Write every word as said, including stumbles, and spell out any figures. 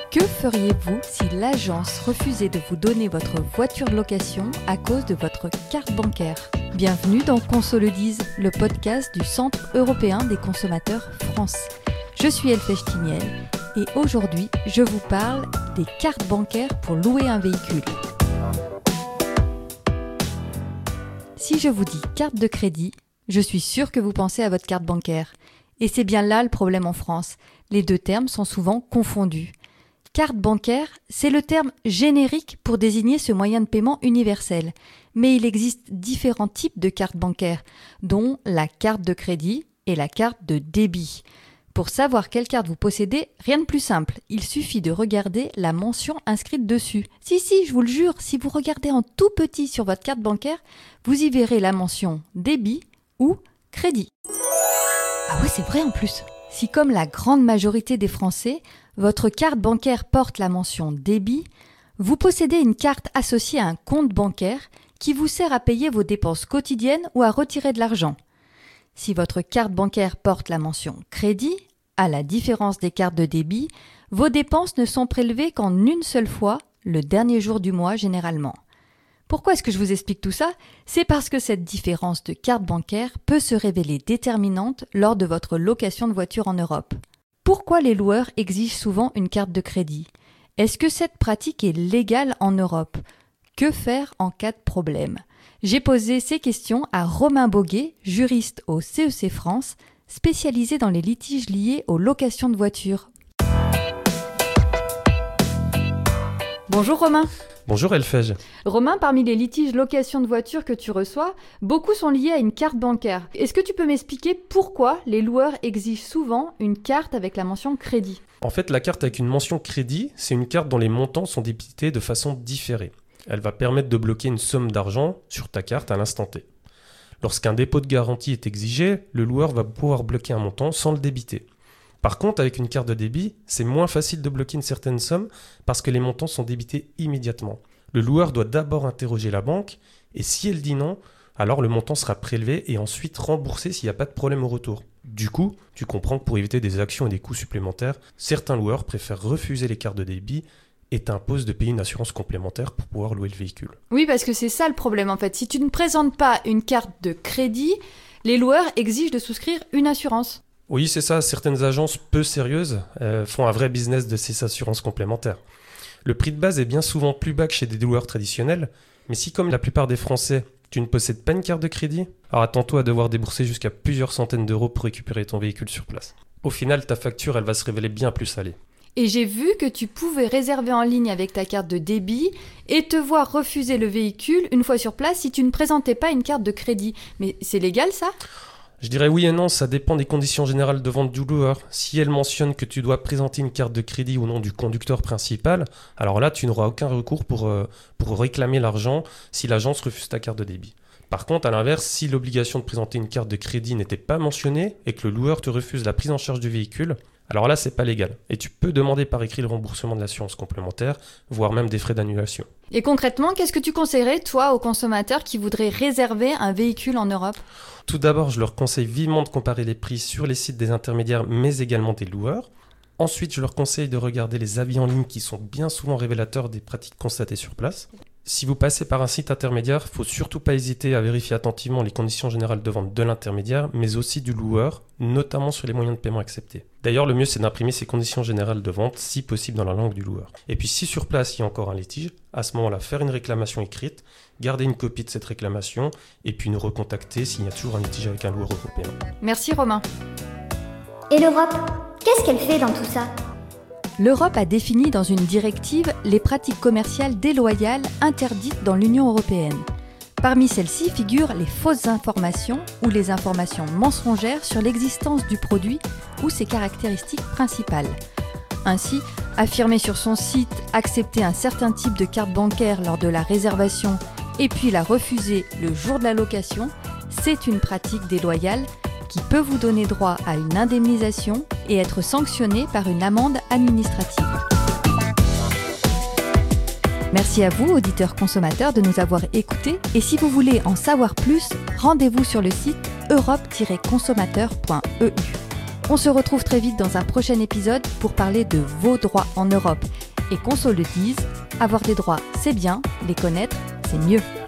Que feriez-vous si l'agence refusait de vous donner votre voiture de location à cause de votre carte bancaire ? Bienvenue dans Qu'on se le dise, le podcast du Centre européen des consommateurs France. Je suis Elfèche Tiniel et aujourd'hui, je vous parle des cartes bancaires pour louer un véhicule. Si je vous dis carte de crédit, je suis sûre que vous pensez à votre carte bancaire. Et c'est bien là le problème en France. Les deux termes sont souvent confondus. Carte bancaire, c'est le terme générique pour désigner ce moyen de paiement universel. Mais il existe différents types de cartes bancaires, dont la carte de crédit et la carte de débit. Pour savoir quelle carte vous possédez, rien de plus simple. Il suffit de regarder la mention inscrite dessus. Si, si, je vous le jure, si vous regardez en tout petit sur votre carte bancaire, vous y verrez la mention débit ou crédit. Ah oui, c'est vrai en plus. Si comme la grande majorité des Français, votre carte bancaire porte la mention débit, vous possédez une carte associée à un compte bancaire qui vous sert à payer vos dépenses quotidiennes ou à retirer de l'argent. Si votre carte bancaire porte la mention crédit, à la différence des cartes de débit, vos dépenses ne sont prélevées qu'en une seule fois, le dernier jour du mois généralement. Pourquoi est-ce que je vous explique tout ça ? C'est parce que cette différence de carte bancaire peut se révéler déterminante lors de votre location de voiture en Europe. Pourquoi les loueurs exigent souvent une carte de crédit ? Est-ce que cette pratique est légale en Europe ? Que faire en cas de problème ? J'ai posé ces questions à Romain Boguet, juriste au C E C France, spécialisé dans les litiges liés aux locations de voitures. Bonjour Romain. Bonjour Elfège. Romain, parmi les litiges location de voiture que tu reçois, beaucoup sont liés à une carte bancaire. Est-ce que tu peux m'expliquer pourquoi les loueurs exigent souvent une carte avec la mention crédit ? En fait, la carte avec une mention crédit, c'est une carte dont les montants sont débités de façon différée. Elle va permettre de bloquer une somme d'argent sur ta carte à l'instant T. Lorsqu'un dépôt de garantie est exigé, le loueur va pouvoir bloquer un montant sans le débiter. Par contre, avec une carte de débit, c'est moins facile de bloquer une certaine somme parce que les montants sont débités immédiatement. Le loueur doit d'abord interroger la banque et si elle dit non, alors le montant sera prélevé et ensuite remboursé s'il n'y a pas de problème au retour. Du coup, tu comprends que pour éviter des actions et des coûts supplémentaires, certains loueurs préfèrent refuser les cartes de débit et t'imposent de payer une assurance complémentaire pour pouvoir louer le véhicule. Oui, parce que c'est ça le problème en fait. Si tu ne présentes pas une carte de crédit, les loueurs exigent de souscrire une assurance. Oui, c'est ça. Certaines agences peu sérieuses euh, font un vrai business de ces assurances complémentaires. Le prix de base est bien souvent plus bas que chez des loueurs traditionnels, mais si comme la plupart des Français, tu ne possèdes pas une carte de crédit, alors attends-toi à devoir débourser jusqu'à plusieurs centaines d'euros pour récupérer ton véhicule sur place. Au final, ta facture, elle va se révéler bien plus salée. Et j'ai vu que tu pouvais réserver en ligne avec ta carte de débit et te voir refuser le véhicule une fois sur place si tu ne présentais pas une carte de crédit. Mais c'est légal ça ? Je dirais oui et non, ça dépend des conditions générales de vente du loueur. Si elle mentionne que tu dois présenter une carte de crédit au nom du conducteur principal, alors là, tu n'auras aucun recours pour, euh, pour réclamer l'argent si l'agence refuse ta carte de débit. Par contre, à l'inverse, si l'obligation de présenter une carte de crédit n'était pas mentionnée et que le loueur te refuse la prise en charge du véhicule, alors là, c'est pas légal. Et tu peux demander par écrit le remboursement de l'assurance complémentaire, voire même des frais d'annulation. Et concrètement, qu'est-ce que tu conseillerais, toi, aux consommateurs qui voudraient réserver un véhicule en Europe ? Tout d'abord, je leur conseille vivement de comparer les prix sur les sites des intermédiaires, mais également des loueurs. Ensuite, je leur conseille de regarder les avis en ligne qui sont bien souvent révélateurs des pratiques constatées sur place. Si vous passez par un site intermédiaire, il ne faut surtout pas hésiter à vérifier attentivement les conditions générales de vente de l'intermédiaire, mais aussi du loueur, notamment sur les moyens de paiement acceptés. D'ailleurs, le mieux c'est d'imprimer ces conditions générales de vente, si possible dans la langue du loueur. Et puis si sur place il y a encore un litige, à ce moment-là, faire une réclamation écrite, garder une copie de cette réclamation, et puis nous recontacter s'il y a toujours un litige avec un loueur européen. Merci Romain. Et l'Europe, qu'est-ce qu'elle fait dans tout ça ? L'Europe a défini dans une directive les pratiques commerciales déloyales interdites dans l'Union européenne. Parmi celles-ci figurent les fausses informations ou les informations mensongères sur l'existence du produit ou ses caractéristiques principales. Ainsi, affirmer sur son site accepter un certain type de carte bancaire lors de la réservation et puis la refuser le jour de la location, c'est une pratique déloyale qui peut vous donner droit à une indemnisation et être sanctionné par une amende administrative. Merci à vous, auditeurs consommateurs, de nous avoir écoutés. Et si vous voulez en savoir plus, rendez-vous sur le site europe tiret consommateur point e u. On se retrouve très vite dans un prochain épisode pour parler de vos droits en Europe. Et qu'on se le dise, avoir des droits c'est bien, les connaître c'est mieux.